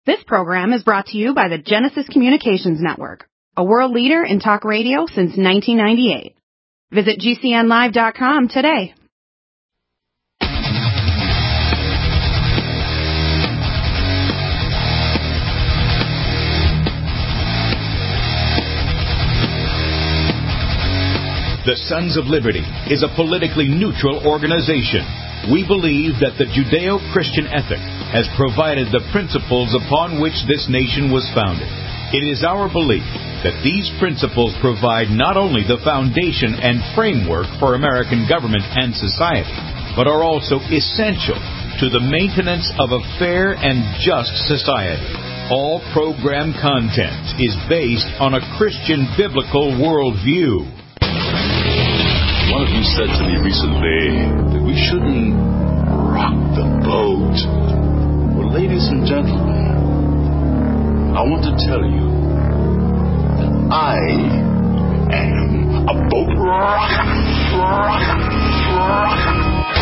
This program is brought to you by the Genesis Communications Network, a world leader in talk radio since 1998. Visit GCNlive.com today. The Sons of Liberty is a politically neutral organization. We believe that the Judeo-Christian ethic has provided the principles upon which this nation was founded. It is our belief that these principles provide not only the foundation and framework for American government and society, but are also essential to the maintenance of a fair and just society. All program content is based on a Christian biblical worldview. One of you said to me recently that we shouldn't rock the boat. Well, ladies and gentlemen, I want to tell you that I am a boat rocker.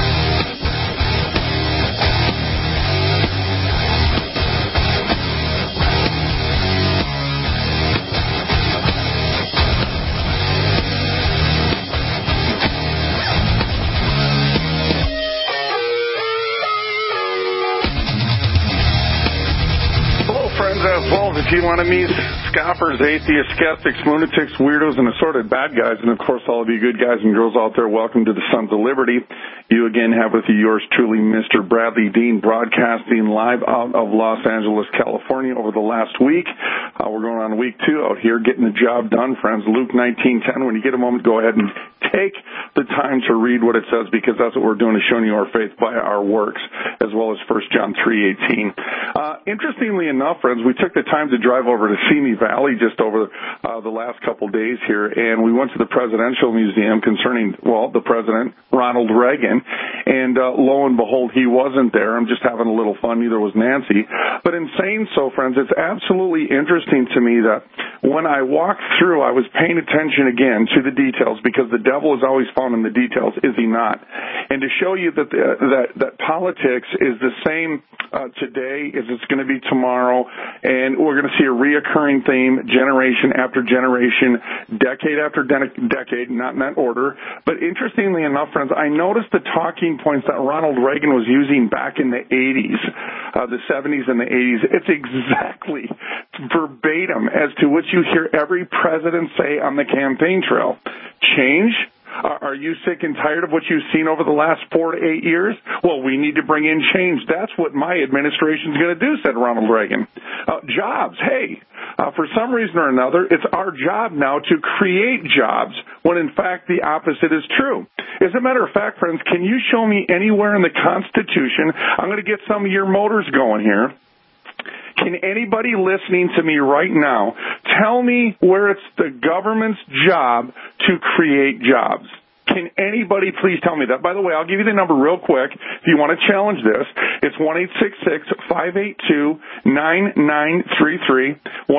As well as if you want to meet scoffers, atheists, skeptics, lunatics, weirdos, and assorted bad guys, and of course all of you good guys and girls out there, welcome to the Sons of Liberty. You again have with you yours truly, Mr. Bradley Dean, broadcasting live out of Los Angeles, California over the last week. We're going on week 2 out here, getting the job done, friends. Luke 19:10. When you get a moment, go ahead and take the time to read what it says, because that's what we're doing, is showing you our faith by our works, as well as 1 John 3:18. Interestingly enough, friends, we took the time to drive over to Simi Valley just over the last couple days here, and we went to the Presidential Museum concerning, well, the President, Ronald Reagan, and lo and behold, he wasn't there. I'm just having a little fun. Neither was Nancy. But in saying so, friends, it's absolutely interesting to me that when I walked through, I was paying attention again to the details, because the devil is always found in the details, is he not? And to show you that that politics is the same today as it's going to be tomorrow, and we're going to see a reoccurring theme, generation after generation, decade after decade, not in that order. But interestingly enough, friends, I noticed the talking points that Ronald Reagan was using back in the 80s, the 70s and the 80s. It's exactly verbatim as to what you hear every president say on the campaign trail. Change? Are you sick and tired of what you've seen over the last 4 to 8 years? Well, we need to bring in change. That's what my administration's going to do, said Ronald Reagan. Jobs. Hey, for some reason or another, it's our job now to create jobs, when in fact the opposite is true. As a matter of fact, friends, can you show me anywhere in the Constitution? I'm going to get some of your motors going here. Can anybody listening to me right now tell me where it's the government's job to create jobs? Can anybody please tell me that? By the way, I'll give you the number real quick if you want to challenge this. It's 1-866-582-9933,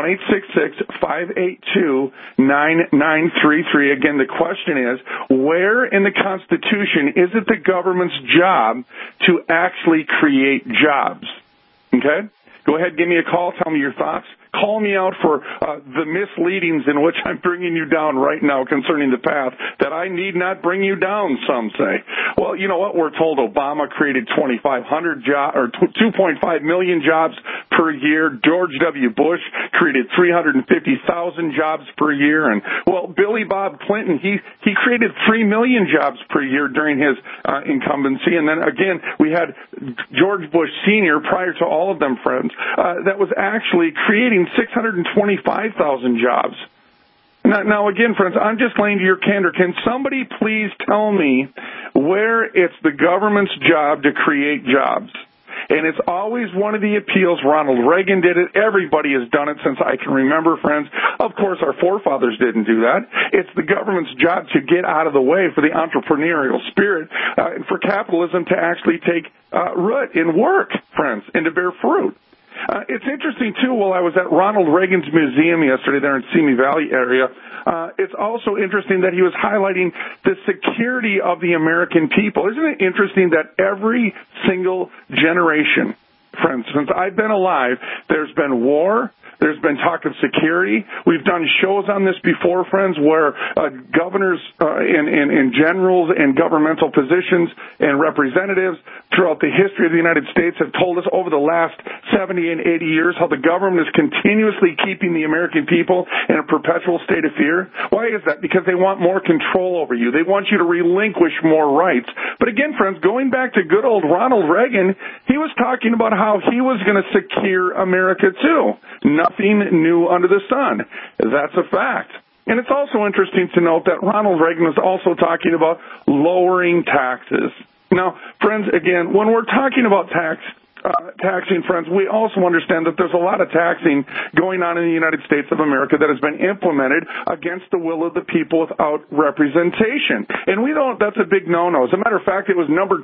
1-866-582-9933. Again, the question is, where in the Constitution is it the government's job to actually create jobs? Okay? Go ahead, give me a call, tell me your thoughts. Call me out for the misleadings in which I'm bringing you down right now concerning the path that I need not bring you down, some say. Well, you know what? We're told Obama created 2.5 million jobs per year. George W. Bush created 350,000 jobs per year. And, well, Billy Bob Clinton, he created 3 million jobs per year during his incumbency. And then, again, we had George Bush Sr., prior to all of them, friends, that was actually creating 625,000 jobs. Now, again, friends, I'm just laying to your candor. Can somebody please tell me where it's the government's job to create jobs? And it's always one of the appeals. Ronald Reagan did it. Everybody has done it since I can remember, friends. Of course, our forefathers didn't do that. It's the government's job to get out of the way for the entrepreneurial spirit and for capitalism to actually take root in work, friends, and to bear fruit. It's interesting, too, while I was at Ronald Reagan's museum yesterday there in Simi Valley area, it's also interesting that he was highlighting the security of the American people. Isn't it interesting that every single generation friends. Since I've been alive, there's been war. There's been talk of security. We've done shows on this before, friends, where governors and generals in governmental positions and representatives throughout the history of the United States have told us over the last 70 and 80 years how the government is continuously keeping the American people in a perpetual state of fear. Why is that? Because they want more control over you. They want you to relinquish more rights. But again, friends, going back to good old Ronald Reagan, he was talking about how he was going to secure America too. Nothing new under the sun. That's a fact. And it's also interesting to note that Ronald Reagan was also talking about lowering taxes. Now, friends, again, when we're talking about taxing, friends, we also understand that there's a lot of taxing going on in the United States of America that has been implemented against the will of the people without representation. And that's a big no-no. As a matter of fact, it was number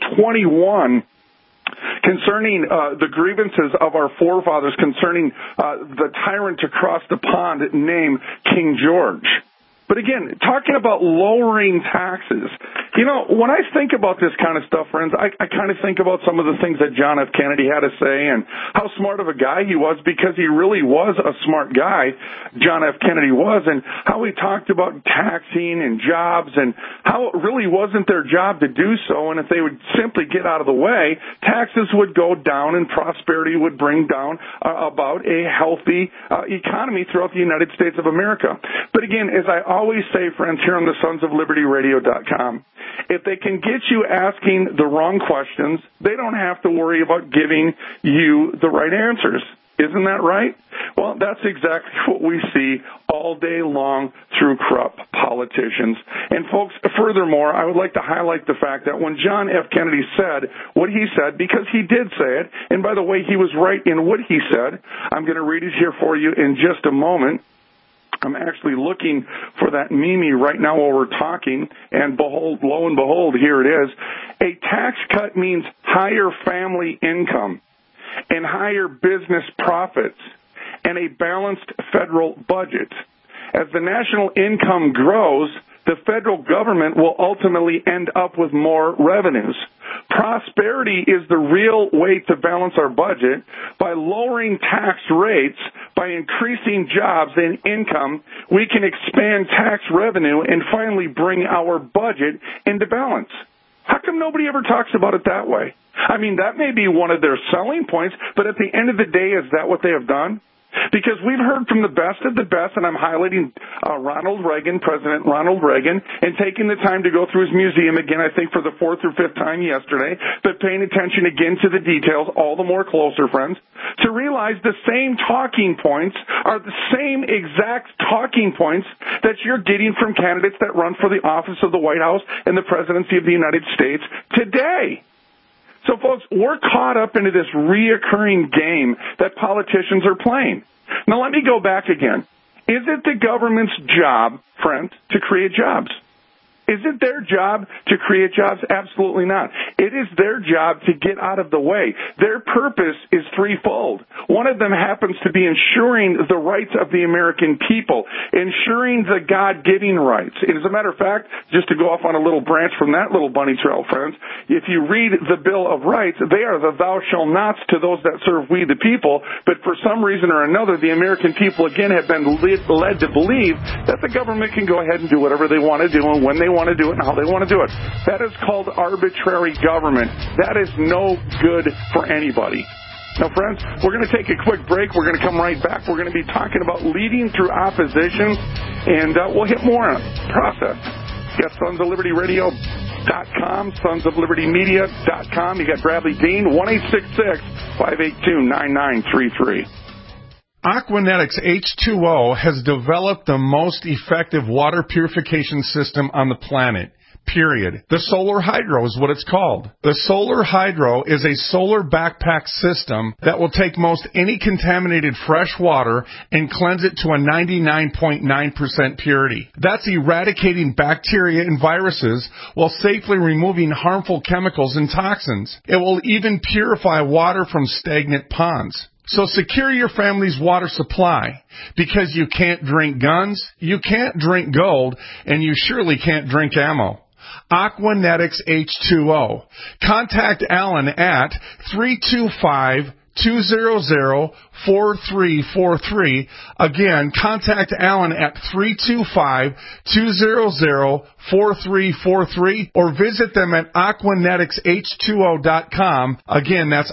21 concerning the grievances of our forefathers concerning the tyrant across the pond named King George. But again, talking about lowering taxes, when I think about this kind of stuff, friends, I kind of think about some of the things that John F. Kennedy had to say and how smart of a guy he was, because he really was a smart guy, John F. Kennedy was, and how he talked about taxing and jobs and how it really wasn't their job to do so, and if they would simply get out of the way, taxes would go down and prosperity would bring down about a healthy economy throughout the United States of America. But again, as I always say, friends, here on the SonsOfLibertyRadio.com, if they can get you asking the wrong questions, they don't have to worry about giving you the right answers. Isn't that right? Well, that's exactly what we see all day long through corrupt politicians. And folks, furthermore, I would like to highlight the fact that when John F. Kennedy said what he said, because he did say it, and by the way, he was right in what he said, I'm going to read it here for you in just a moment. I'm actually looking for that meme right now while we're talking, and lo and behold, here it is. A tax cut means higher family income and higher business profits and a balanced federal budget. As the national income grows, the federal government will ultimately end up with more revenues. Prosperity is the real way to balance our budget. By lowering tax rates, by increasing jobs and income, we can expand tax revenue and finally bring our budget into balance. How come nobody ever talks about it that way? I mean, that may be one of their selling points, but at the end of the day, is that what they have done? Because we've heard from the best of the best, and I'm highlighting Ronald Reagan, President Ronald Reagan, and taking the time to go through his museum again, I think for the 4th or 5th time yesterday, but paying attention again to the details, all the more closer, friends, to realize the same talking points are the same exact talking points that you're getting from candidates that run for the office of the White House and the presidency of the United States today. So, folks, we're caught up into this reoccurring game that politicians are playing. Now, let me go back again. Is it the government's job, friends, to create jobs? Is it their job to create jobs? Absolutely not. It is their job to get out of the way. Their purpose is threefold. One of them happens to be ensuring the rights of the American people, ensuring the God-given rights. And as a matter of fact, just to go off on a little branch from that little bunny trail, friends, if you read the Bill of Rights, they are the thou shalt nots to those that serve we the people. But for some reason or another, the American people, again, have been led to believe that the government can go ahead and do whatever they want to do and when they want to do it and how they want to do it. That is called arbitrary government. That is no good for anybody. Now, friends, we're going to take a quick break. We're going to come right back. We're going to be talking about leading through opposition, and we'll hit more on the process. You got SonsOfLibertyRadio.com, SonsOfLibertyMedia.com. You got Bradley Dean, 1-866-582-9933. Aquanetics H2O has developed the most effective water purification system on the planet. Period. The Solar Hydro is what it's called. The Solar Hydro is a solar backpack system that will take most any contaminated fresh water and cleanse it to a 99.9% purity. That's eradicating bacteria and viruses while safely removing harmful chemicals and toxins. It will even purify water from stagnant ponds. So secure your family's water supply, because you can't drink guns, you can't drink gold, and you surely can't drink ammo. Aquanetics H2O. Contact Alan at 325 325-200-4343. Again, contact Alan at 325-200-4343 or visit them at aquaneticsH2O.com. Again, that's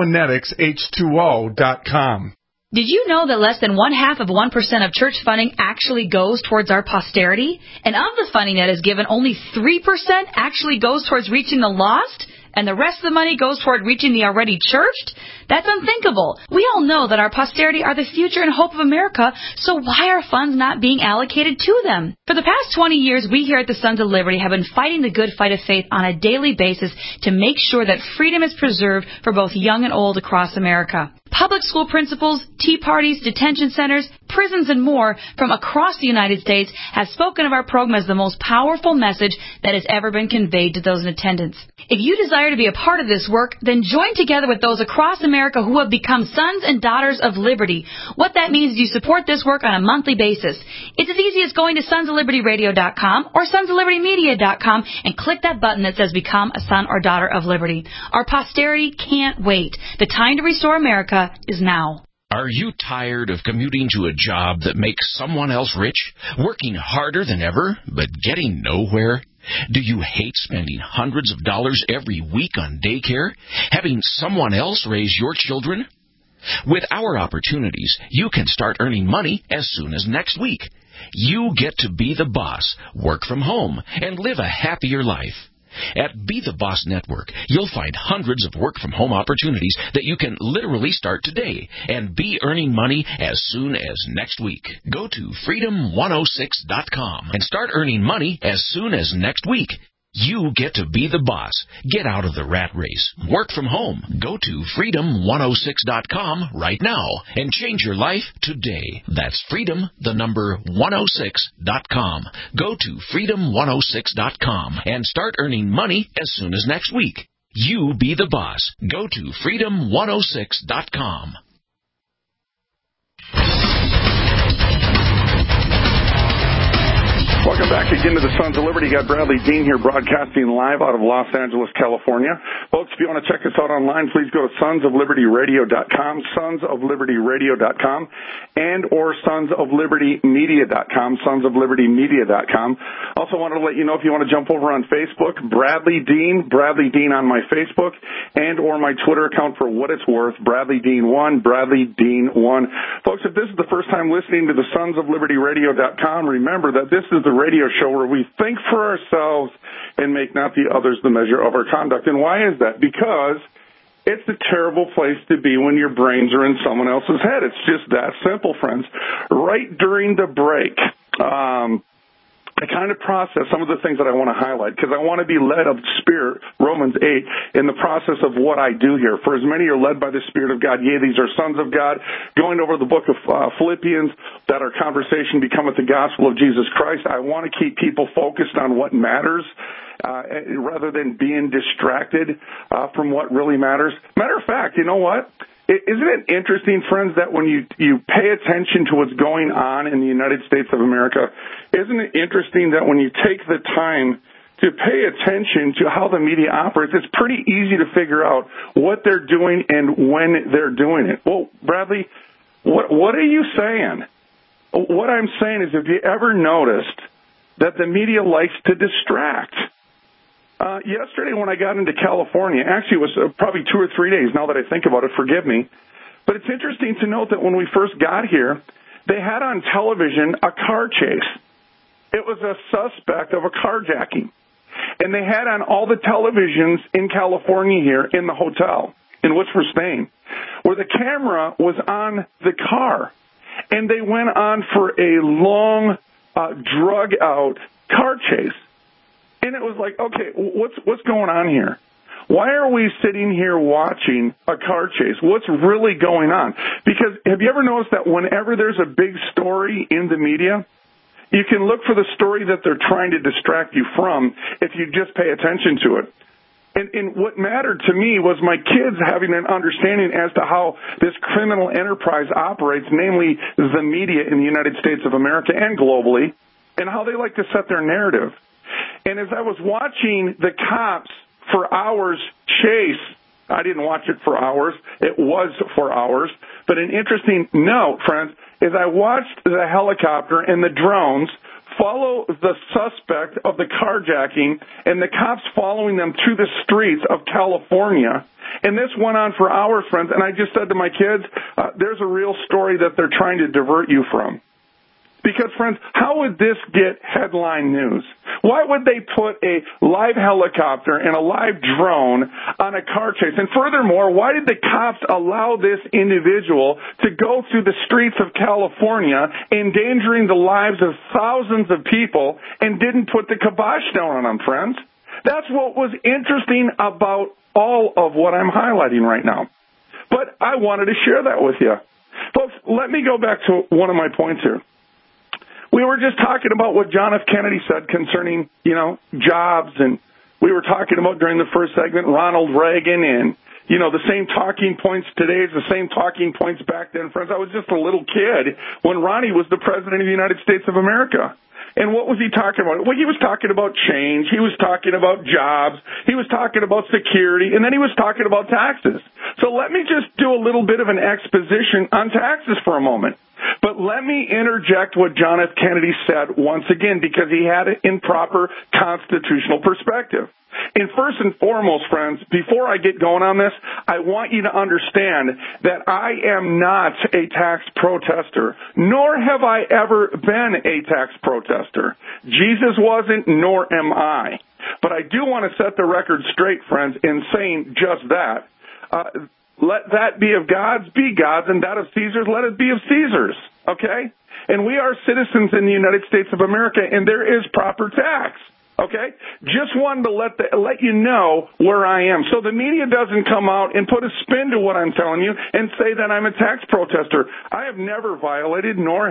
aquaneticsH2O.com. Did you know that less than 0.5% of church funding actually goes towards our posterity? And of the funding that is given, only 3% actually goes towards reaching the lost? And the rest of the money goes toward reaching the already churched? That's unthinkable. We all know that our posterity are the future and hope of America, so why are funds not being allocated to them? For the past 20 years, we here at the Sons of Liberty have been fighting the good fight of faith on a daily basis to make sure that freedom is preserved for both young and old across America. Public school principals, tea parties, detention centers, prisons, and more from across the United States have spoken of our program as the most powerful message that has ever been conveyed to those in attendance. If you desire to be a part of this work, then join together with those across America who have become sons and daughters of liberty. What that means is you support this work on a monthly basis. It's as easy as going to sonsoflibertyradio.com or sonsoflibertymedia.com and click that button that says Become a Son or Daughter of Liberty. Our posterity can't wait. The time to restore America is now. Are you tired of commuting to a job that makes someone else rich, working harder than ever, but getting nowhere? Do you hate spending hundreds of dollars every week on daycare, having someone else raise your children? With our opportunities, you can start earning money as soon as next week. You get to be the boss, work from home, and live a happier life. At Be the Boss Network, you'll find hundreds of work-from-home opportunities that you can literally start today and be earning money as soon as next week. Go to freedom106.com and start earning money as soon as next week. You get to be the boss. Get out of the rat race. Work from home. Go to freedom106.com right now and change your life today. That's freedom106.com. Go to freedom106.com and start earning money as soon as next week. You be the boss. Go to freedom106.com. Welcome back again to the Sons of Liberty. Got Bradley Dean here broadcasting live out of Los Angeles, California. Folks, if you want to check us out online, please go to sonsoflibertyradio.com, sonsoflibertyradio.com, and or sonsoflibertymedia.com, sonsoflibertymedia.com. Also wanted to let you know if you want to jump over on Facebook, Bradley Dean on my Facebook, and or my Twitter account for what it's worth, Bradley Dean 1, Bradley Dean 1. Folks, if this is the first time listening to the sonsoflibertyradio.com, remember that this is the radio show where we think for ourselves and make not the others the measure of our conduct. And why is that? Because it's a terrible place to be when your brains are in someone else's head. It's just that simple, friends. Right during the break, I kind of process some of the things that I want to highlight because I want to be led of the Spirit, Romans 8, in the process of what I do here. For as many are led by the Spirit of God, yea, these are sons of God. Going over the book of Philippians, that our conversation becometh the gospel of Jesus Christ. I want to keep people focused on what matters rather than being distracted from what really matters. Matter of fact, you know what? Isn't it interesting, friends, that when you pay attention to what's going on in the United States of America, isn't it interesting that when you take the time to pay attention to how the media operates, it's pretty easy to figure out what they're doing and when they're doing it. Well, Bradley, what are you saying? What I'm saying is, have you ever noticed that the media likes to distract? Yesterday when I got into California, actually it was probably 2 or 3 days now that I think about it, forgive me, but it's interesting to note that when we first got here, they had on television a car chase. It was a suspect of a carjacking. And they had on all the televisions in California here in the hotel in which we're staying, where the camera was on the car. And they went on for a long, drug-out car chase. And it was like, okay, what's going on here? Why are we sitting here watching a car chase? What's really going on? Because have you ever noticed that whenever there's a big story in the media, you can look for the story that they're trying to distract you from if you just pay attention to it. And what mattered to me was my kids having an understanding as to how this criminal enterprise operates, namely the media in the United States of America and globally, and how they like to set their narrative. And as I was watching the cops for hours chase I didn't watch it for hours. It was for hours. But an interesting note, friends, is I watched the helicopter and the drones follow the suspect of the carjacking and the cops following them through the streets of California. And this went on for hours, friends. And I just said to my kids, there's a real story that they're trying to divert you from. Because, friends, how would this get headline news? Why would they put a live helicopter and a live drone on a car chase? And furthermore, why did the cops allow this individual to go through the streets of California, endangering the lives of thousands of people, and didn't put the kibosh down on them, friends? That's what was interesting about all of what I'm highlighting right now. But I wanted to share that with you. Folks, let me go back to one of my points here. We were just talking about what John F. Kennedy said concerning, jobs, and we were talking about during the first segment Ronald Reagan and, the same talking points today is the same talking points back then. Friends, I was just a little kid when Ronnie was the President of the United States of America. And what was he talking about? Well, he was talking about change. He was talking about jobs. He was talking about security. And then he was talking about taxes. So let me just do a little bit of an exposition on taxes for a moment. But let me interject what John F. Kennedy said once again, because he had it in proper constitutional perspective. And first and foremost, friends, before I get going on this, I want you to understand that I am not a tax protester, nor have I ever been a tax protester. Jesus wasn't, nor am I. But I do want to set the record straight, friends, in saying just that. Let that be of God's, be God's, and that of Caesar's, let it be of Caesar's, okay? And we are citizens in the United States of America, and there is proper tax. Okay? Just wanted to let you know where I am. So the media doesn't come out and put a spin to what I'm telling you and say that I'm a tax protester. I have never violated, nor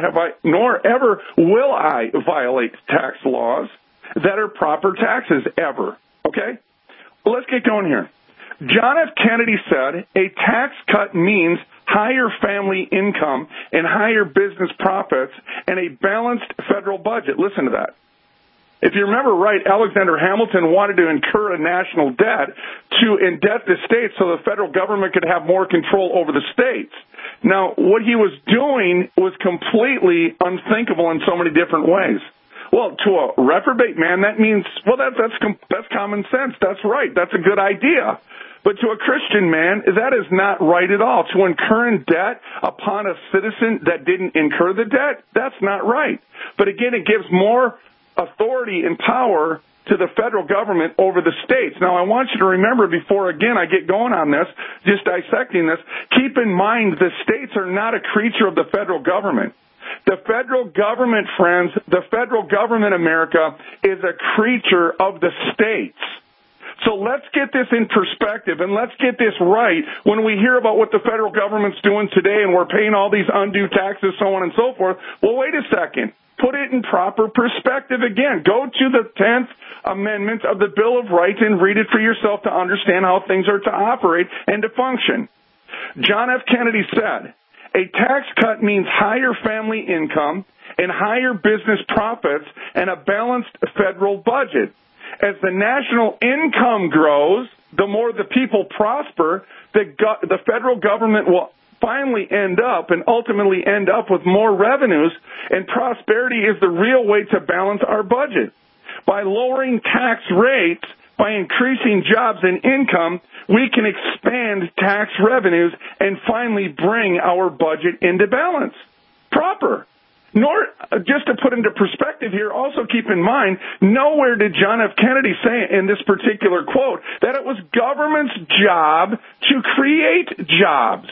ever will I violate tax laws that are proper taxes, ever. Okay? Well, let's get going here. John F. Kennedy said a tax cut means higher family income and higher business profits and a balanced federal budget. Listen to that. If you remember right, Alexander Hamilton wanted to incur a national debt to indebt the states so the federal government could have more control over the states. Now, what he was doing was completely unthinkable in so many different ways. Well, to a reprobate man, that means, well, that's common sense. That's right. That's a good idea. But to a Christian man, that is not right at all. To incur in debt upon a citizen that didn't incur the debt, that's not right. But again, it gives more authority and power to the federal government over the states. Now, I want you to remember before, again, I get going on this, just dissecting this, keep in mind the states are not a creature of the federal government. The federal government, friends, the federal government, America, is a creature of the states. So let's get this in perspective and let's get this right when we hear about what the federal government's doing today and we're paying all these undue taxes, so on and so forth. Well, wait a second. Put it in proper perspective again. Go to the 10th Amendment of the Bill of Rights and read it for yourself to understand how things are to operate and to function. John F. Kennedy said, a tax cut means higher family income and higher business profits and a balanced federal budget. As the national income grows, the more the people prosper, the federal government will finally ultimately end up with more revenues, and prosperity is the real way to balance our budget. By lowering tax rates, by increasing jobs and income, we can expand tax revenues and finally bring our budget into balance. Proper. Nor, just to put into perspective here, also keep in mind, nowhere did John F. Kennedy say in this particular quote that it was government's job to create jobs.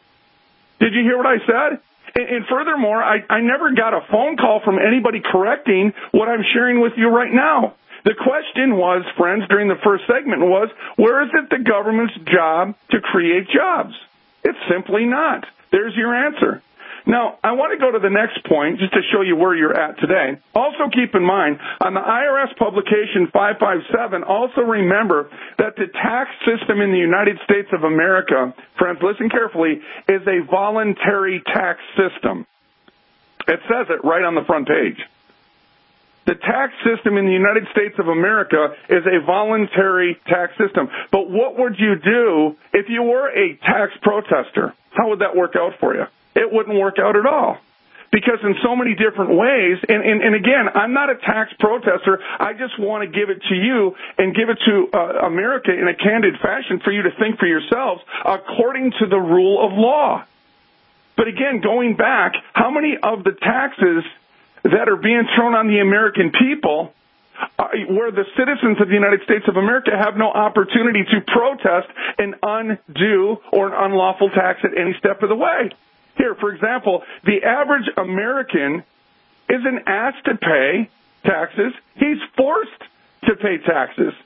Did you hear what I said? And furthermore, I never got a phone call from anybody correcting what I'm sharing with you right now. The question was, friends, during the first segment was, where is it the government's job to create jobs? It's simply not. There's your answer. Now, I want to go to the next point just to show you where you're at today. Also keep in mind, on the IRS publication 557, also remember that the tax system in the United States of America, friends, listen carefully, is a voluntary tax system. It says it right on the front page. The tax system in the United States of America is a voluntary tax system. But what would you do if you were a tax protester? How would that work out for you? It wouldn't work out at all. Because in so many different ways, and again, I'm not a tax protester. I just want to give it to you and give it to America in a candid fashion for you to think for yourselves according to the rule of law. But again, going back, how many of the taxes that are being thrown on the American people where the citizens of the United States of America have no opportunity to protest an undue or an unlawful tax at any step of the way? Here, for example, the average American isn't asked to pay taxes. He's forced to pay taxes.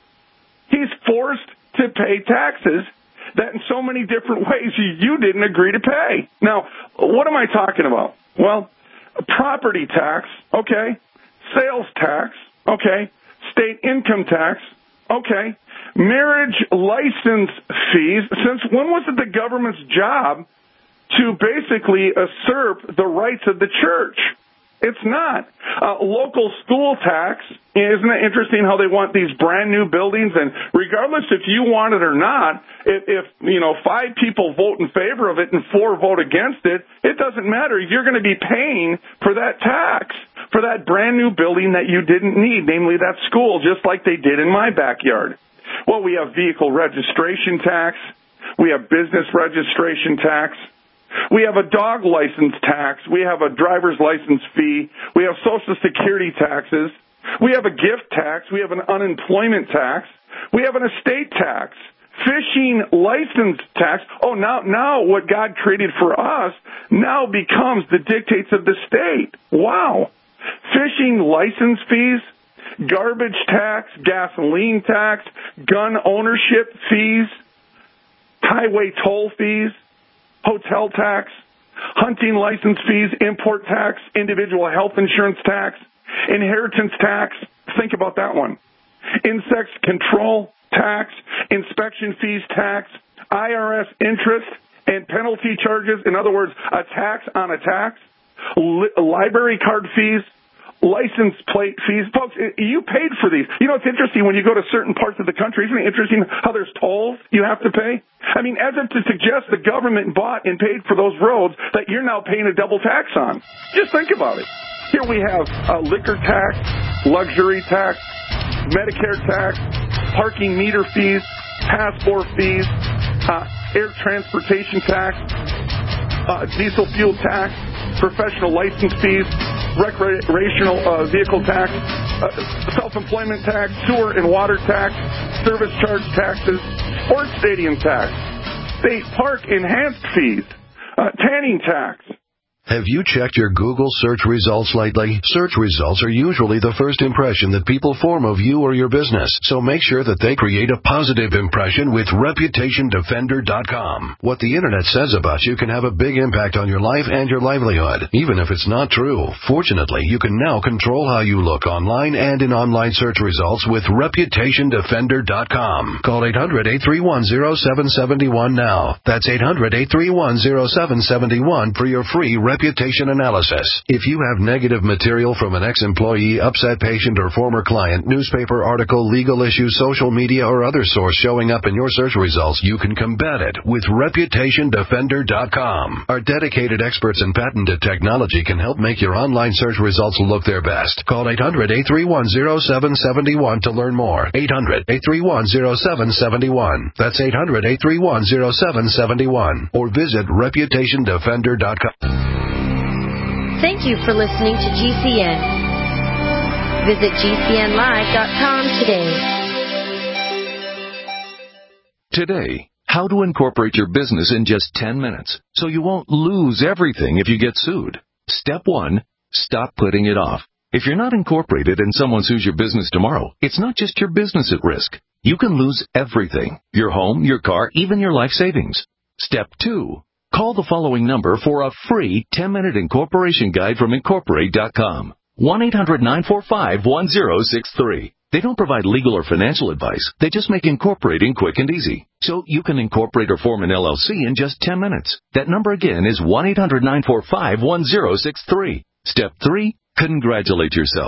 He's forced to pay taxes that in so many different ways you didn't agree to pay. Now, what am I talking about? Well, property tax, okay. Sales tax, okay. State income tax, okay. Marriage license fees. Since when was it the government's job to basically usurp the rights of the church? It's not. Local school tax. Isn't it interesting how they want these brand new buildings? And regardless if you want it or not, if 5 people vote in favor of it and 4 vote against it, it doesn't matter. You're going to be paying for that tax for that brand new building that you didn't need, namely that school, just like they did in my backyard. Well, we have vehicle registration tax. We have business registration tax. We have a dog license tax. We have a driver's license fee. We have Social Security taxes. We have a gift tax. We have an unemployment tax. We have an estate tax. Fishing license tax. Oh, now what God created for us now becomes the dictates of the state. Wow. Fishing license fees, garbage tax, gasoline tax, gun ownership fees, highway toll fees, hotel tax, hunting license fees, import tax, individual health insurance tax, inheritance tax. Think about that one. Insect control tax, inspection fees tax, IRS interest and penalty charges. In other words, a tax on a tax, library card fees, license plate fees. Folks, you paid for these. You know, it's interesting when you go to certain parts of the country. Isn't it interesting how there's tolls you have to pay? I mean, as if to suggest the government bought and paid for those roads that you're now paying a double tax on. Just think about it. Here we have liquor tax, luxury tax, Medicare tax, parking meter fees, passport fees, air transportation tax, diesel fuel tax, professional license fees, recreational vehicle tax, self-employment tax, sewer and water tax, service charge taxes, sports stadium tax, state park enhanced fees, tanning tax. Have you checked your Google search results lately? Search results are usually the first impression that people form of you or your business, so make sure that they create a positive impression with ReputationDefender.com. What the Internet says about you can have a big impact on your life and your livelihood, even if it's not true. Fortunately, you can now control how you look online and in online search results with ReputationDefender.com. Call 800-831-0771 now. That's 800-831-0771 for your free reputation analysis. If you have negative material from an ex-employee, upset patient, or former client, newspaper article, legal issue, social media, or other source showing up in your search results, you can combat it with ReputationDefender.com. Our dedicated experts in patented technology can help make your online search results look their best. Call 800-831-0771 to learn more. 800-831-0771. That's 800-831-0771. Or visit ReputationDefender.com. Thank you for listening to GCN. Visit GCNlive.com today. Today, how to incorporate your business in just 10 minutes so you won't lose everything if you get sued. Step 1, stop putting it off. If you're not incorporated and someone sues your business tomorrow, it's not just your business at risk. You can lose everything: your home, your car, even your life savings. Step 2, call the following number for a free 10-minute incorporation guide from Incorporate.com. 1-800-945-1063. They don't provide legal or financial advice. They just make incorporating quick and easy. So you can incorporate or form an LLC in just 10 minutes. That number again is 1-800-945-1063. Step 3, congratulate yourself.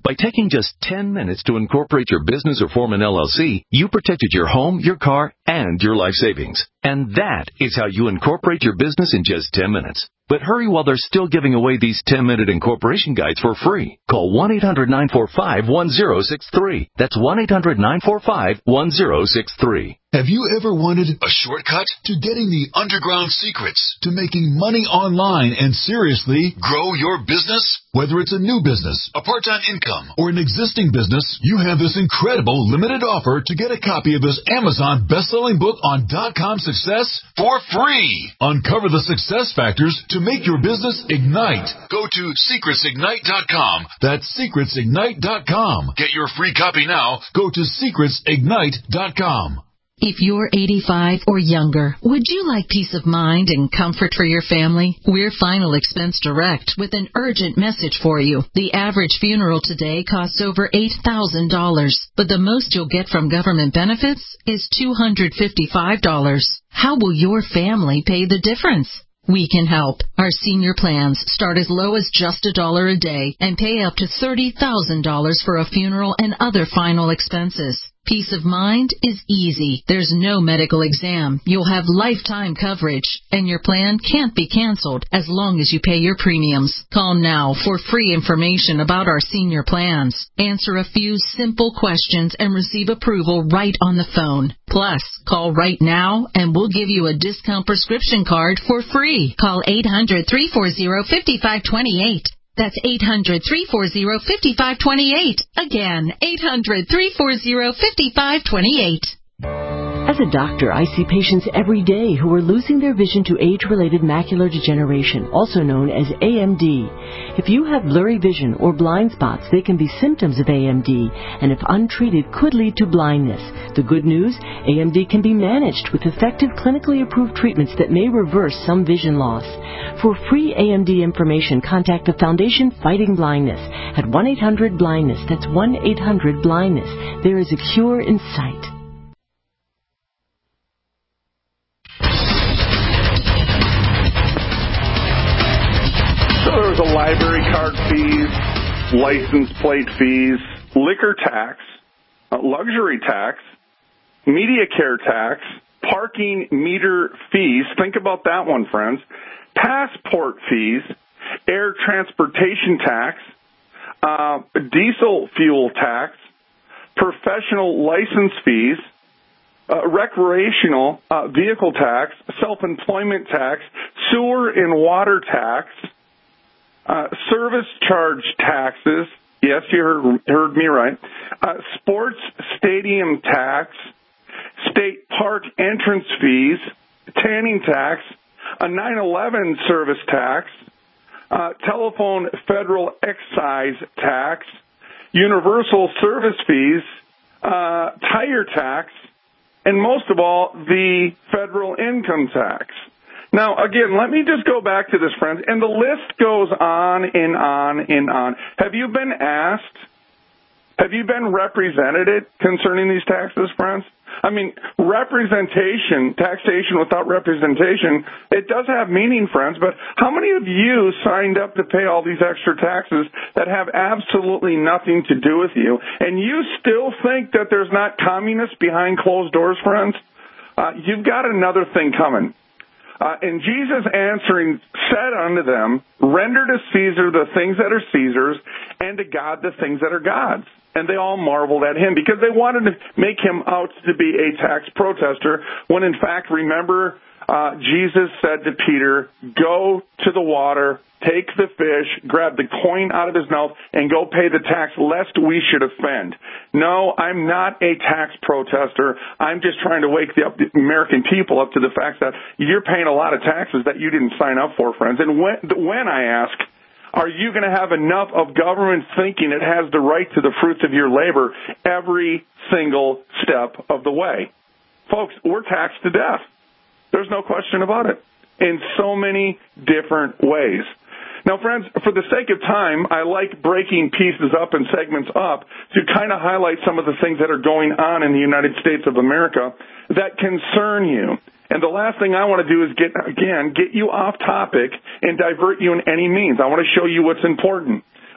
By taking just 10 minutes to incorporate your business or form an LLC, you protected your home, your car, and your life savings. And that is how you incorporate your business in just 10 minutes. But hurry while they're still giving away these 10-minute incorporation guides for free. Call 1-800-945-1063. That's 1-800-945-1063. Have you ever wanted a shortcut to getting the underground secrets to making money online and seriously grow your business? Whether it's a new business, a part-time income, or an existing business, you have this incredible limited offer to get a copy of this Amazon best-selling book on .com success for free. Uncover the success factors to make your business ignite. Go to secretsignite.com. That's secretsignite.com. Get your free copy now. Go to secretsignite.com. If you're 85 or younger, would you like peace of mind and comfort for your family? We're Final Expense Direct with an urgent message for you. The average funeral today costs over $8,000, but the most you'll get from government benefits is $255. How will your family pay the difference? We can help. Our senior plans start as low as just $1 a day and pay up to $30,000 for a funeral and other final expenses. Peace of mind is easy. There's no medical exam. You'll have lifetime coverage, and your plan can't be canceled as long as you pay your premiums. Call now for free information about our senior plans. Answer a few simple questions and receive approval right on the phone. Plus, call right now and we'll give you a discount prescription card for free. Call 800-340-5528. That's 800-340-5528. Again, 800-340-5528. As a doctor, I see patients every day who are losing their vision to age-related macular degeneration, also known as AMD. If you have blurry vision or blind spots, they can be symptoms of AMD, and if untreated, could lead to blindness. The good news, AMD can be managed with effective clinically approved treatments that may reverse some vision loss. For free AMD information, contact the Foundation Fighting Blindness at 1-800-BLINDNESS. That's 1-800-BLINDNESS. There is a cure in sight. So there's a library card fees, license plate fees, liquor tax, luxury tax, media care tax, parking meter fees. Think about that one, friends. Passport fees, air transportation tax, diesel fuel tax, professional license fees, recreational vehicle tax, self-employment tax, sewer and water tax, service charge taxes. Yes, you heard me right. Sports stadium tax, state park entrance fees, tanning tax, a 9/11 service tax, telephone federal excise tax, universal service fees, tire tax, and most of all, the federal income tax. Now, again, let me just go back to this, friends, and the list goes on and on and on. Have you been asked? Have you been represented concerning these taxes, friends? I mean, representation, taxation without representation, it does have meaning, friends, but how many of you signed up to pay all these extra taxes that have absolutely nothing to do with you, and you still think that there's not communists behind closed doors, friends? You've got another thing coming. And Jesus answering said unto them, render to Caesar the things that are Caesar's, and to God the things that are God's. And they all marveled at him because they wanted to make him out to be a tax protester, when in fact, remember, Jesus said to Peter, go to the water, take the fish, grab the coin out of his mouth, and go pay the tax, lest we should offend. No, I'm not a tax protester. I'm just trying to wake the American people up to the fact that you're paying a lot of taxes that you didn't sign up for, friends. And when I ask, are you going to have enough of government thinking it has the right to the fruits of your labor every single step of the way? Folks, we're taxed to death. There's no question about it, in so many different ways. Now, friends, for the sake of time, I like breaking pieces up and segments up to kind of highlight some of the things that are going on in the United States of America that concern you. And the last thing I want to do is get you off topic and divert you in any means. I want to show you what's important.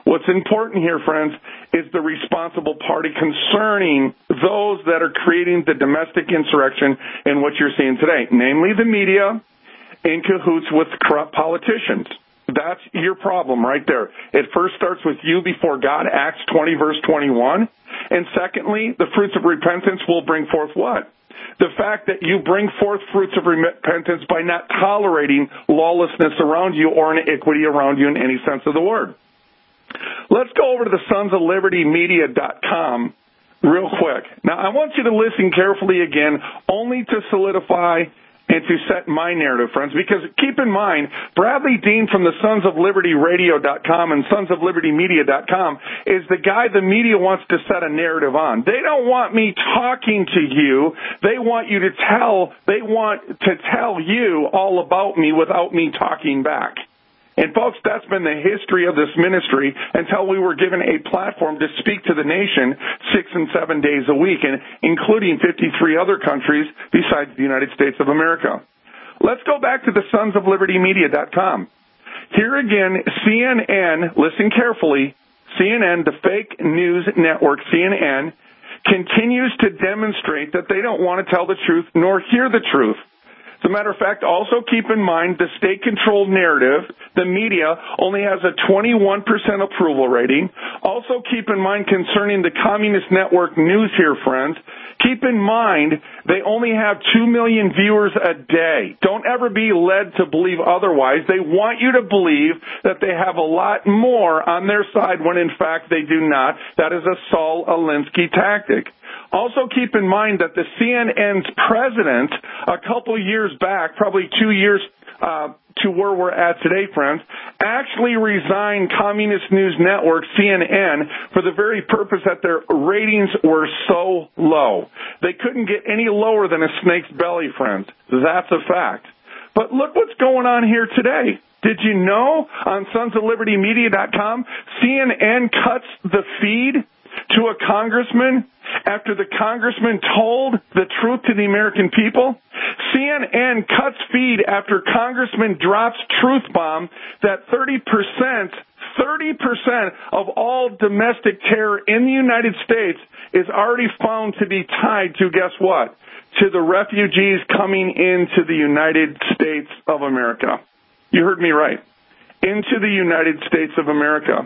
What's important here, friends, is the responsible party concerning those that are creating the domestic insurrection in what you're seeing today, namely the media in cahoots with corrupt politicians. That's your problem right there. It first starts with you before God, Acts 20, verse 21. And secondly, the fruits of repentance will bring forth what? The fact that you bring forth fruits of repentance by not tolerating lawlessness around you or iniquity around you in any sense of the word. Let's go over to the sonsoflibertymedia.com real quick. Now, I want you to listen carefully again, only to solidify and to set my narrative, friends, because keep in mind, Bradley Dean from the sonsoflibertyradio.com and sonsoflibertymedia.com is the guy the media wants to set a narrative on. They don't want me talking to you. They want to tell you all about me without me talking back. And folks, that's been the history of this ministry until we were given a platform to speak to the nation 6 and 7 days a week, and including 53 other countries besides the United States of America. Let's go back to the sonsoflibertymedia.com. Here again, CNN, listen carefully, CNN, the fake news network CNN, continues to demonstrate that they don't want to tell the truth nor hear the truth. As a matter of fact, also keep in mind the state-controlled narrative, the media, only has a 21% approval rating. Also keep in mind concerning the Communist Network News here, friends, keep in mind they only have 2 million viewers a day. Don't ever be led to believe otherwise. They want you to believe that they have a lot more on their side when in fact they do not. That is a Saul Alinsky tactic. Also keep in mind that the CNN's president, a couple years back, probably 2 years to where we're at today, friends, actually resigned Communist News Network, CNN, for the very purpose that their ratings were so low. They couldn't get any lower than a snake's belly, friends. That's a fact. But look what's going on here today. Did you know on sonsoflibertymedia.com, CNN cuts the feed to a congressman after the congressman told the truth to the American people? CNN cuts feed after congressman drops truth bomb that 30% of all domestic terror in the United States is already found to be tied to, guess what? To the refugees coming into the United States of America. You heard me right. Into the United States of America.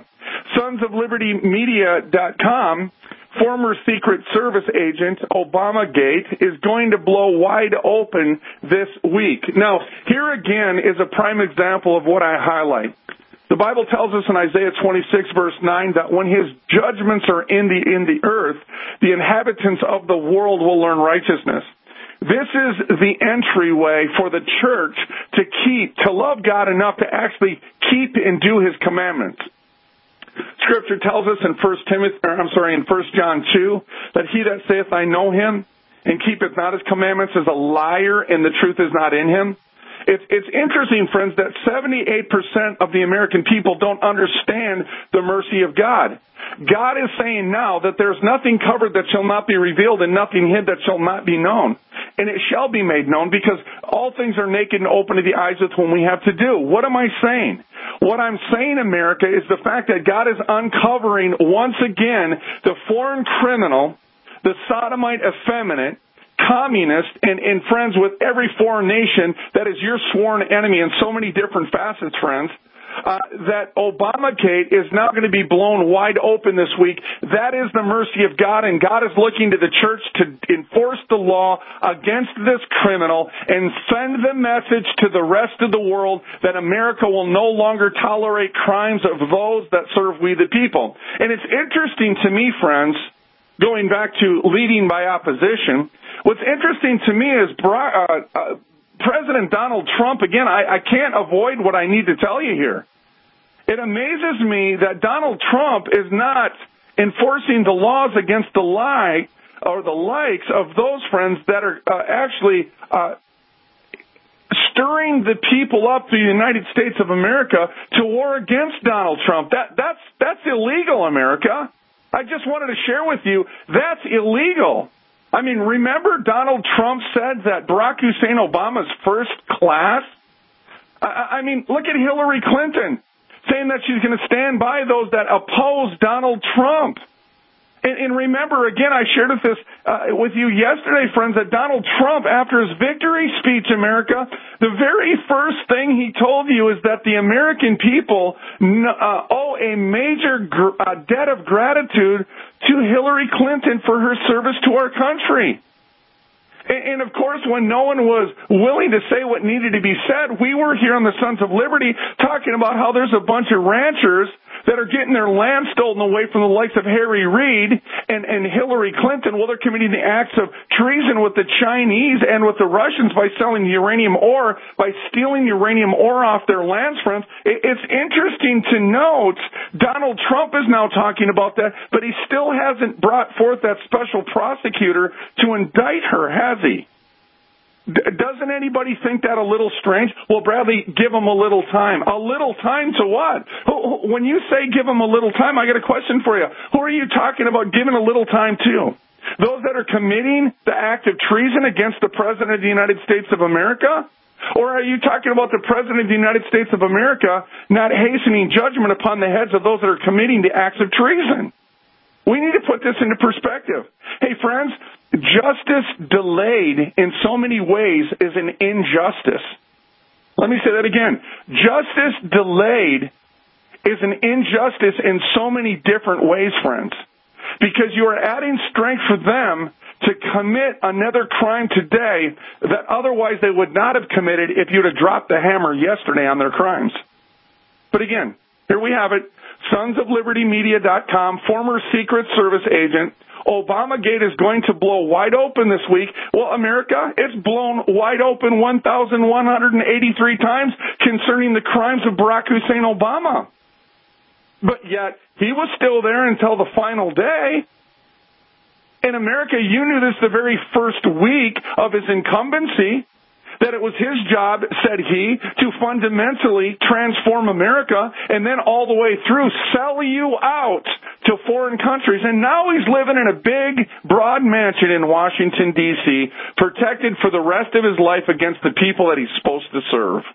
sonsoflibertymedia.com, former Secret Service agent Obamagate is going to blow wide open this week. Now, here again is a prime example of what I highlight. The Bible tells us in Isaiah 26, verse 9, that when his judgments are in the earth, the inhabitants of the world will learn righteousness. This is the entryway for the church to love God enough to actually keep and do his commandments. Scripture tells us in 1 John 2, that he that saith, I know him, and keepeth not his commandments is a liar, and the truth is not in him. It's interesting, friends, that 78% of the American people don't understand the mercy of God. God is saying now that there's nothing covered that shall not be revealed and nothing hid that shall not be known. And it shall be made known because all things are naked and open to the eyes of whom we have to do. What am I saying? What I'm saying, America, is the fact that God is uncovering once again the foreign criminal, the sodomite effeminate, communist, and friends with every foreign nation that is your sworn enemy in so many different facets, friends. That Obamagate is now going to be blown wide open this week. That is the mercy of God, and God is looking to the church to enforce the law against this criminal and send the message to the rest of the world that America will no longer tolerate crimes of those that serve we the people. And it's interesting to me, friends, going back to leading by opposition, what's interesting to me is President Donald Trump, again, I can't avoid what I need to tell you here. It amazes me that Donald Trump is not enforcing the laws against the likes of those friends that are actually stirring the people up to the United States of America to war against Donald Trump. That's illegal, America. I just wanted to share with you, that's illegal. I mean, remember Donald Trump said that Barack Hussein Obama's first class? I mean, look at Hillary Clinton saying saying that she's going to stand by those that oppose Donald Trump. And remember, again, I shared this with you yesterday, friends, that Donald Trump, after his victory speech, America, the very first thing he told you is that the American people owe a major debt of gratitude to Hillary Clinton for her service to our country. And, of course, when no one was willing to say what needed to be said, we were here on the Sons of Liberty talking about how there's a bunch of ranchers that are getting their land stolen away from the likes of Harry Reid and Hillary Clinton. Well, they're committing the acts of treason with the Chinese and with the Russians by selling uranium ore, by stealing uranium ore off their lands, friends. It's interesting to note Donald Trump is now talking about that, but he still hasn't brought forth that special prosecutor to indict her, has he? Doesn't anybody think that a little strange? Well, Bradley, give them a little time. A little time to what? When you say give them a little time, I got a question for you. Who are you talking about giving a little time to? Those that are committing the act of treason against the President of the United States of America? Or are you talking about the President of the United States of America not hastening judgment upon the heads of those that are committing the acts of treason? We need to put this into perspective. Hey, friends, justice delayed in so many ways is an injustice. Let me say that again. Justice delayed is an injustice in so many different ways, friends, because you are adding strength for them to commit another crime today that otherwise they would not have committed if you'd have dropped the hammer yesterday on their crimes. But again, here we have it. SonsOfLibertyMedia.com, former Secret Service agent. Obamagate is going to blow wide open this week. Well, America, it's blown wide open 1,183 times concerning the crimes of Barack Hussein Obama. But yet, he was still there until the final day. In America, you knew this the very first week of his incumbency, that it was his job, said he, to fundamentally transform America and then all the way through sell you out to foreign countries. And now he's living in a big, broad mansion in Washington, D.C., protected for the rest of his life against the people that he's supposed to serve.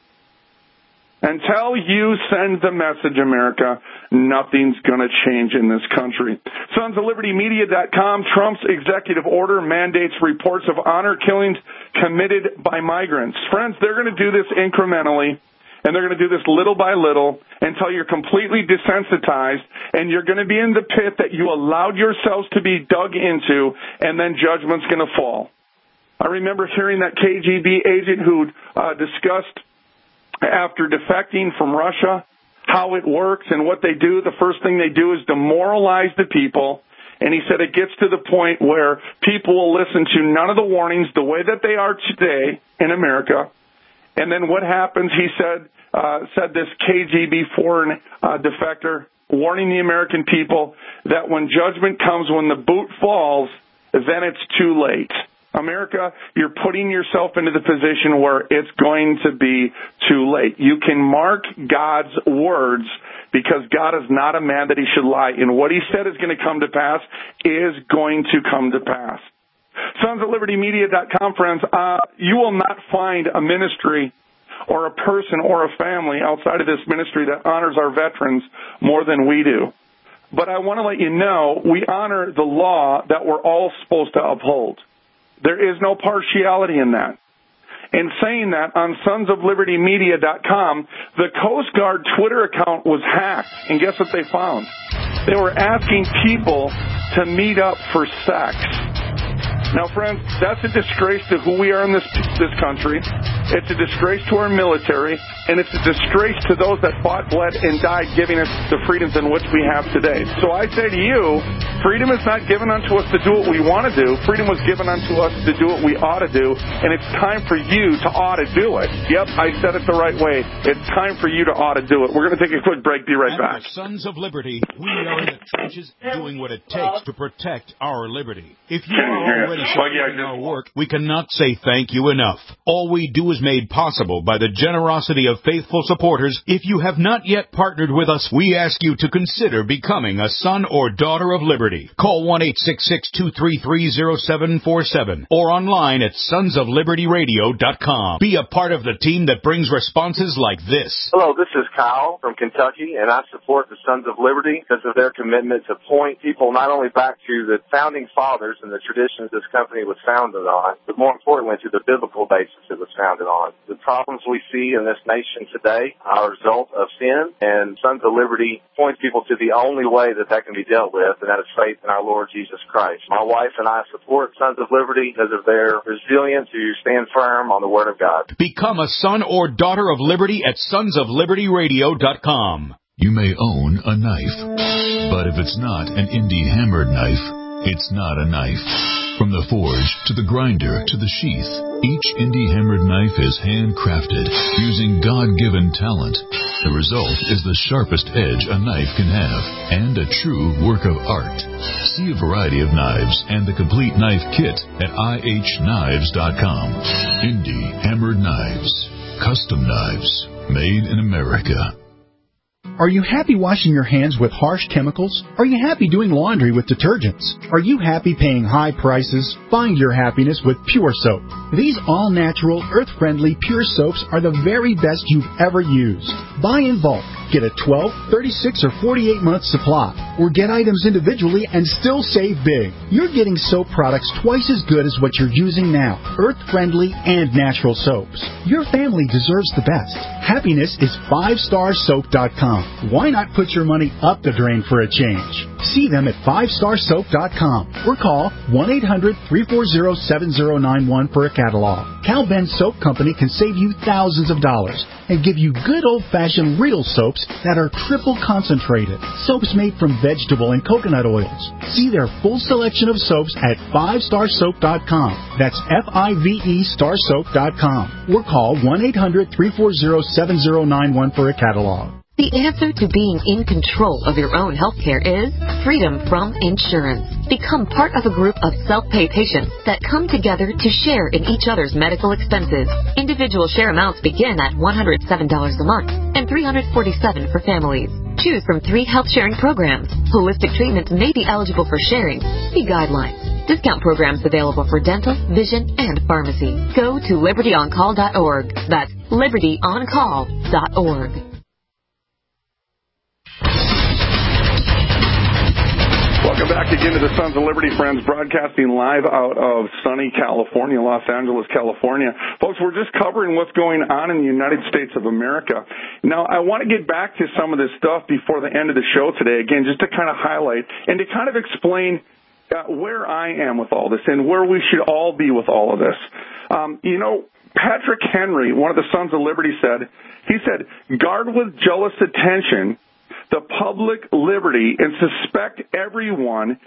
Until you send the message, America, nothing's going to change in this country. SonsOfLibertyMedia.com, Trump's executive order mandates reports of honor killings committed by migrants. Friends, they're going to do this incrementally, and they're going to do this little by little until you're completely desensitized, and you're going to be in the pit that you allowed yourselves to be dug into, and then judgment's going to fall. I remember hearing that KGB agent who discussed after defecting from Russia, how it works and what they do. The first thing they do is demoralize the people. And he said it gets to the point where people will listen to none of the warnings the way that they are today in America. And then what happens, he said this KGB foreign defector, warning the American people that when judgment comes, when the boot falls, then it's too late. America, you're putting yourself into the position where it's going to be too late. You can mark God's words because God is not a man that he should lie. And what he said is going to come to pass is going to come to pass. SonsOfLibertyMedia.com, friends, you will not find a ministry or a person or a family outside of this ministry that honors our veterans more than we do. But I want to let you know we honor the law that we're all supposed to uphold. There is no partiality in that. In saying that, on SonsOfLibertyMedia.com, the Coast Guard Twitter account was hacked. And guess what they found? They were asking people to meet up for sex. Now, friends, that's a disgrace to who we are in this country. It's a disgrace to our military, and it's a disgrace to those that fought, bled, and died, giving us the freedoms in which we have today. So I say to you, freedom is not given unto us to do what we want to do. Freedom was given unto us to do what we ought to do, and it's time for you to ought to do it. Yep, I said it the right way. It's time for you to ought to do it. We're going to take a quick break. Be right back. At the Sons of Liberty, we are in the trenches doing what it takes to protect our liberty. If you are already supporting our work, we cannot say thank you enough. All we do is made possible by the generosity of faithful supporters. If you have not yet partnered with us, we ask you to consider becoming a son or daughter of liberty. Call 1-866-233-0747 or online at sonsoflibertyradio.com. Be a part of the team that brings responses like this. Hello, this is Kyle from Kentucky, and I support the Sons of Liberty because of their commitment to point people not only back to the founding fathers and the traditions this company was founded on, but more importantly to the biblical basis it was founded on. The problems we see in this nation today are a result of sin, and Sons of Liberty points people to the only way that can be dealt with, and that is faith in our Lord Jesus Christ. My wife and I support Sons of Liberty because of their resilience to stand firm on the Word of God. Become a son or daughter of Liberty at sonsoflibertyradio.com. You may own a knife, but if it's not an indie hammered knife, it's not a knife. From the forge to the grinder to the sheath, each indie hammered knife is handcrafted using God-given talent. The result is the sharpest edge a knife can have and a true work of art. See a variety of knives and the complete knife kit at ihknives.com. Indie hammered knives. Custom knives. Made in America. Are you happy washing your hands with harsh chemicals? Are you happy doing laundry with detergents? Are you happy paying high prices? Find your happiness with Pure Soap. These all-natural, earth-friendly Pure Soaps are the very best you've ever used. Buy in bulk. Get a 12, 36, or 48-month supply. Or get items individually and still save big. You're getting soap products twice as good as what you're using now. Earth-friendly and natural soaps. Your family deserves the best. Happiness is 5starsoap.com. Why not put your money up the drain for a change? See them at 5starsoap.com or call 1-800-340-7091 for a catalog. Cal Ben Soap Company can save you thousands of dollars and give you good old-fashioned real soaps that are triple concentrated. Soaps made from vegetable and coconut oils. See their full selection of soaps at 5starsoap.com. That's F-I-V-E starsoap.com. Or call 1-800-340-7091 for a catalog. The answer to being in control of your own health care is freedom from insurance. Become part of a group of self-pay patients that come together to share in each other's medical expenses. Individual share amounts begin at $107 a month and $347 for families. Choose from 3 health-sharing programs. Holistic treatments may be eligible for sharing. See guidelines. Discount programs available for dental, vision, and pharmacy. Go to libertyoncall.org. That's libertyoncall.org. Welcome back again to the Sons of Liberty, friends, broadcasting live out of sunny California, Los Angeles, California. Folks, we're just covering what's going on in the United States of America. Now, I want to get back to some of this stuff before the end of the show today, again, just to kind of highlight and to kind of explain where I am with all this and where we should all be with all of this. Patrick Henry, one of the Sons of Liberty, said, guard with jealous attention the public liberty and suspect everyone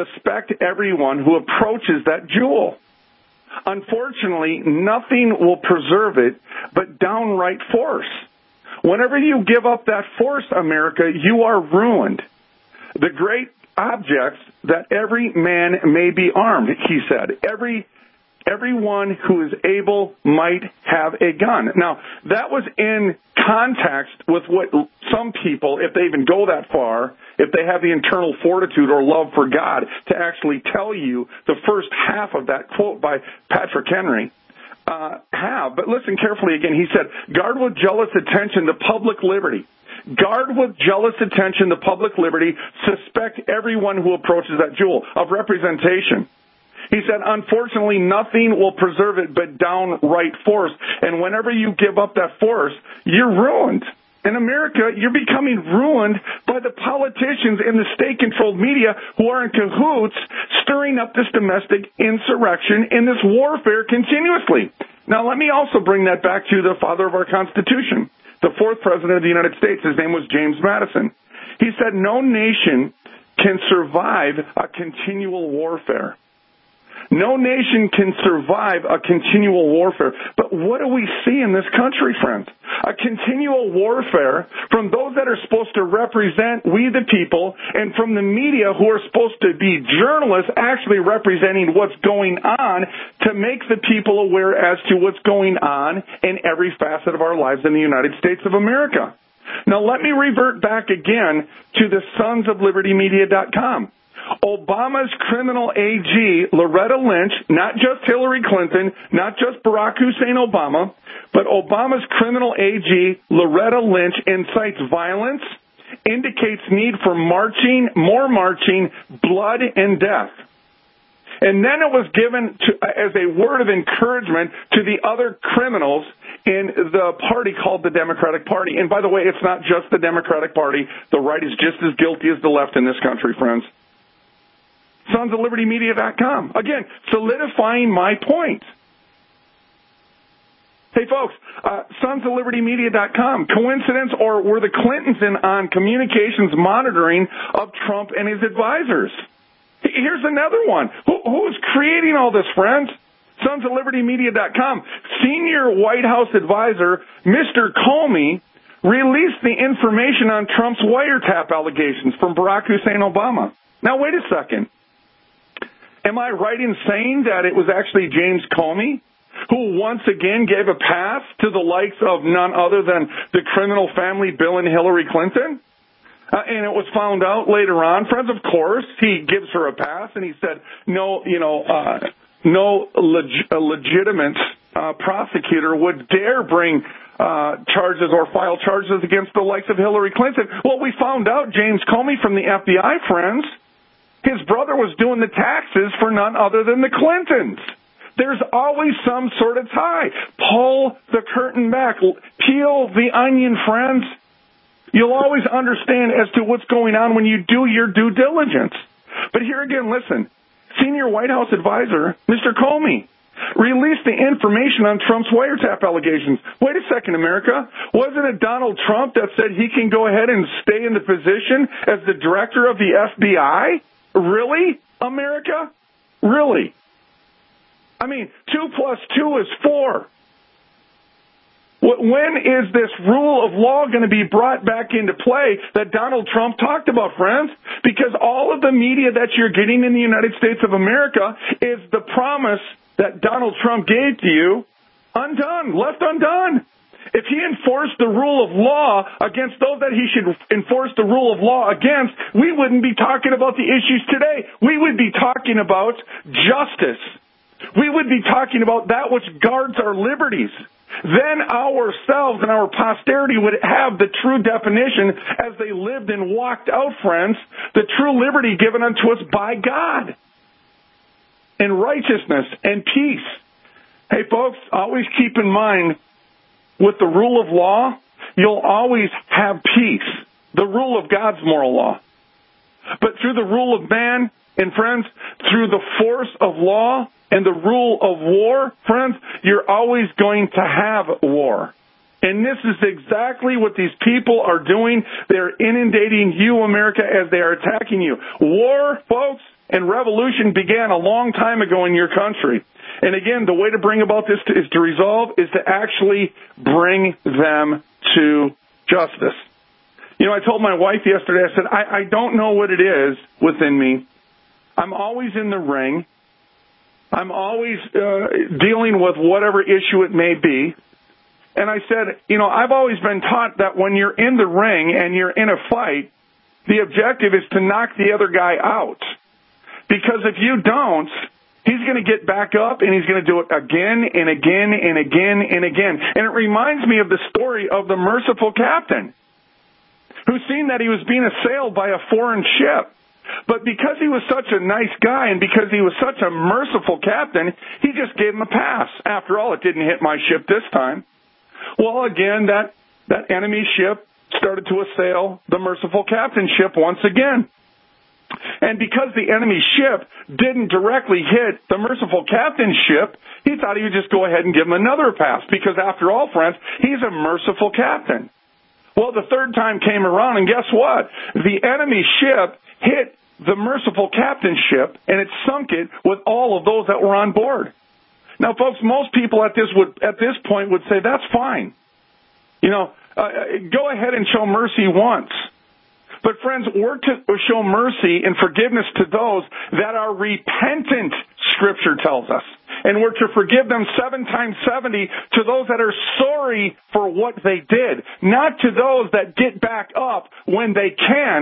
who approaches that jewel. Unfortunately, nothing will preserve it but downright force. Whenever you give up that force, America, you are ruined. The great objects that every man may be armed, he said. Everyone who is able might have a gun. Now, that was in context with what some people, if they even go that far, if they have the internal fortitude or love for God, to actually tell you the first half of that quote by Patrick Henry, have. But listen carefully again. He said, guard with jealous attention the public liberty. Guard with jealous attention the public liberty. Suspect everyone who approaches that jewel of representation. He said, unfortunately, nothing will preserve it but downright force. And whenever you give up that force, you're ruined. In America, you're becoming ruined by the politicians and the state-controlled media who are in cahoots stirring up this domestic insurrection and this warfare continuously. Now, let me also bring that back to the father of our Constitution, the 4th President of the United States. His name was James Madison. He said, no nation can survive a continual warfare. No nation can survive a continual warfare. But what do we see in this country, friends? A continual warfare from those that are supposed to represent we the people and from the media who are supposed to be journalists actually representing what's going on to make the people aware as to what's going on in every facet of our lives in the United States of America. Now, let me revert back again to the sonsoflibertymedia.com. Obama's criminal AG, Loretta Lynch, not just Hillary Clinton, not just Barack Hussein Obama, but Obama's criminal AG, Loretta Lynch, incites violence, indicates need for more marching, blood, and death. And then it was given as a word of encouragement to the other criminals in the party called the Democratic Party. And by the way, it's not just the Democratic Party. The right is just as guilty as the left in this country, friends. SonsOfLibertyMedia.com. Again, solidifying my point. Hey, folks, SonsOfLibertyMedia.com. Coincidence, or were the Clintons in on communications monitoring of Trump and his advisors? Here's another one. Who's creating all this, friends? SonsOfLibertyMedia.com. Senior White House advisor, Mr. Comey, released the information on Trump's wiretap allegations from Barack Hussein Obama. Now, wait a second. Am I right in saying that it was actually James Comey who once again gave a pass to the likes of none other than the criminal family Bill and Hillary Clinton? And it was found out later on, friends, of course, he gives her a pass, and he said, no legitimate prosecutor would dare bring charges or file charges against the likes of Hillary Clinton. Well, we found out James Comey from the FBI, friends, his brother was doing the taxes for none other than the Clintons. There's always some sort of tie. Pull the curtain back. Peel the onion, friends. You'll always understand as to what's going on when you do your due diligence. But here again, listen. Senior White House advisor, Mr. Comey, released the information on Trump's wiretap allegations. Wait a second, America. Wasn't it Donald Trump that said he can go ahead and stay in the position as the director of the FBI? Really, America? Really? I mean, 2 plus 2 is 4. When is this rule of law going to be brought back into play that Donald Trump talked about, friends? Because all of the media that you're getting in the United States of America is the promise that Donald Trump gave to you undone, left undone. If he enforced the rule of law against those that he should enforce the rule of law against, we wouldn't be talking about the issues today. We would be talking about justice. We would be talking about that which guards our liberties. Then ourselves and our posterity would have the true definition as they lived and walked out, friends, the true liberty given unto us by God, and righteousness and peace. Hey, folks, always keep in mind, with the rule of law, you'll always have peace, the rule of God's moral law. But through the rule of man, and friends, through the force of law and the rule of war, friends, you're always going to have war. And this is exactly what these people are doing. They're inundating you, America, as they are attacking you. War, folks, and revolution began a long time ago in your country. And again, the way to bring about this is to resolve, is to actually bring them to justice. You know, I told my wife yesterday, I said, I don't know what it is within me. I'm always in the ring. I'm always dealing with whatever issue it may be. And I said, you know, I've always been taught that when you're in the ring and you're in a fight, the objective is to knock the other guy out. Because if you don't, he's going to get back up and he's going to do it again and again and again and again. And it reminds me of the story of the merciful captain who seen that he was being assailed by a foreign ship. But because he was such a nice guy and because he was such a merciful captain, he just gave him a pass. After all, it didn't hit my ship this time. Well, again, that enemy ship started to assail the merciful captain's ship once again. And because the enemy ship didn't directly hit the merciful captain's ship, he thought he would just go ahead and give him another pass. Because after all, friends, he's a merciful captain. Well, the third time came around, and guess what? The enemy ship hit the merciful captain's ship, and it sunk it with all of those that were on board. Now, folks, most people at this point would say, that's fine. You know, go ahead and show mercy once. But, friends, we're to show mercy and forgiveness to those that are repentant, Scripture tells us. And we're to forgive them 7 times 70 to those that are sorry for what they did, not to those that get back up when they can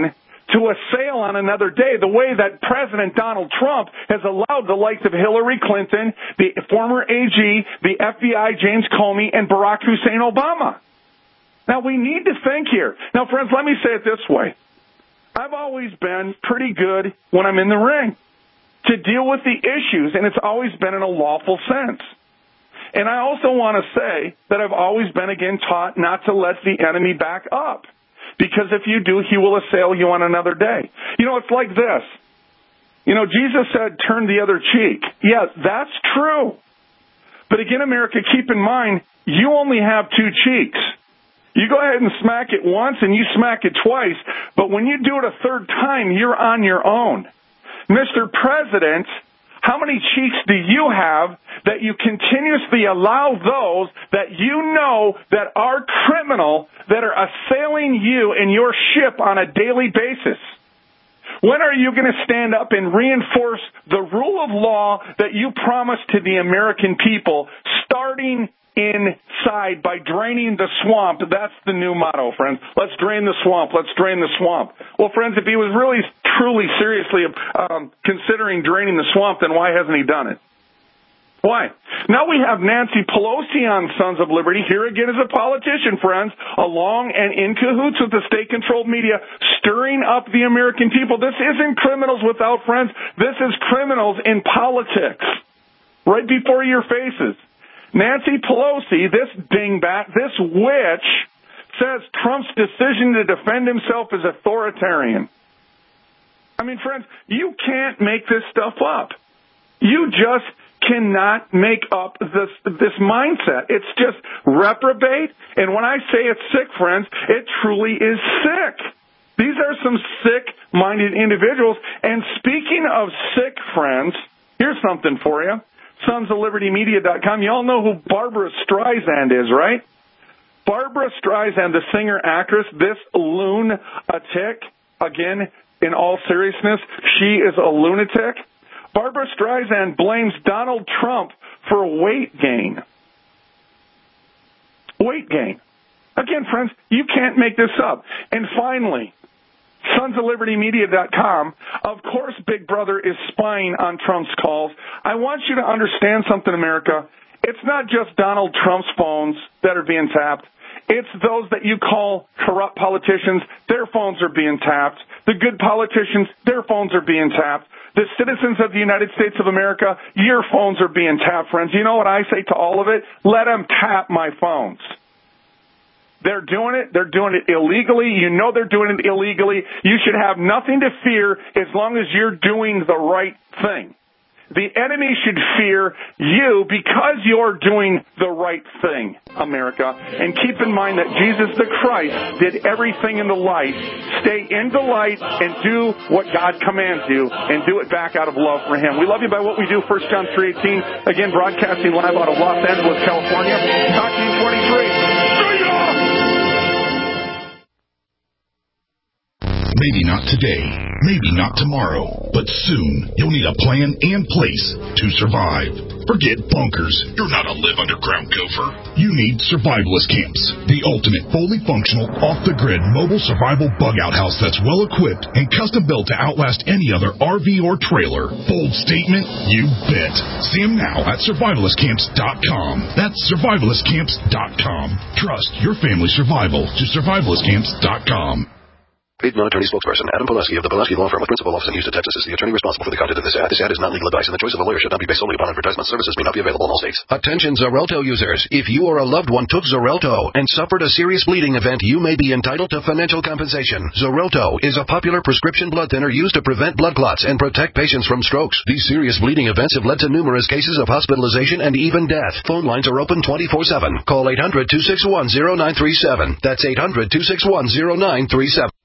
to assail on another day the way that President Donald Trump has allowed the likes of Hillary Clinton, the former AG, the FBI, James Comey, and Barack Hussein Obama. Now, we need to think here. Now, friends, let me say it this way. I've always been pretty good when I'm in the ring to deal with the issues, and it's always been in a lawful sense. And I also want to say that I've always been, again, taught not to let the enemy back up. Because if you do, he will assail you on another day. You know, it's like this. You know, Jesus said, turn the other cheek. Yeah, that's true. But again, America, keep in mind, you only have two cheeks. You go ahead and smack it once and you smack it twice. But when you do it a third time, you're on your own. Mr. President, how many cheeks do you have that you continuously allow those that you know that are criminal that are assailing you and your ship on a daily basis? When are you going to stand up and reinforce the rule of law that you promised to the American people, starting inside by draining the swamp? That's the new motto, friends. Let's drain the swamp. Let's drain the swamp. Well, friends, if he was really, truly, seriously considering draining the swamp, then why hasn't he done it? Why? Now we have Nancy Pelosi on Sons of Liberty, here again as a politician, friends, along and in cahoots with the state-controlled media, stirring up the American people. This isn't criminals without friends. This is criminals in politics, right before your faces. Nancy Pelosi, this dingbat, this witch, says Trump's decision to defend himself is authoritarian. I mean, friends, you can't make this stuff up. You just cannot make up this mindset. It's just reprobate. And when I say it's sick, friends, it truly is sick. These are some sick-minded individuals. And speaking of sick, friends, here's something for you. SonsOfLibertyMedia.com. You all know who Barbara Streisand is, right? Barbara Streisand, the singer-actress, this lunatic, again, in all seriousness, she is a lunatic. Barbara Streisand blames Donald Trump for weight gain. Weight gain. Again, friends, you can't make this up. And finally, SonsOfLibertyMedia.com. Of course, Big Brother is spying on Trump's calls. I want you to understand something, America. It's not just Donald Trump's phones that are being tapped. It's those that you call corrupt politicians. Their phones are being tapped. The good politicians, their phones are being tapped. The citizens of the United States of America, your phones are being tapped, friends. You know what I say to all of it? Let them tap my phones. They're doing it. They're doing it illegally. You know they're doing it illegally. You should have nothing to fear as long as you're doing the right thing. The enemy should fear you because you're doing the right thing, America. And keep in mind that Jesus the Christ did everything in the light. Stay in the light and do what God commands you and do it back out of love for Him. We love you by what we do. 1 John 3:18. Again, broadcasting live out of Los Angeles, California. Talk to you 43. Maybe not today, maybe not tomorrow, but soon you'll need a plan and place to survive. Forget bunkers. You're not a live underground gopher. You need survivalist camps, the ultimate fully functional, off-the-grid mobile survival bug-out house that's well-equipped and custom-built to outlast any other RV or trailer. Bold statement? You bet. See them now at survivalistcamps.com. That's survivalistcamps.com. Trust your family's survival to survivalistcamps.com. Paid non-attorney spokesperson Adam Pulaski of the Pulaski Law Firm with principal office in Houston, Texas is the attorney responsible for the content of this ad. This ad is not legal advice, and the choice of a lawyer should not be based solely upon advertisement. Services may not be available in all states. Attention Xarelto users. If you or a loved one took Xarelto and suffered a serious bleeding event, you may be entitled to financial compensation. Xarelto is a popular prescription blood thinner used to prevent blood clots and protect patients from strokes. These serious bleeding events have led to numerous cases of hospitalization and even death. Phone lines are open 24/7. Call 800-261-0937. That's 800-261-0937.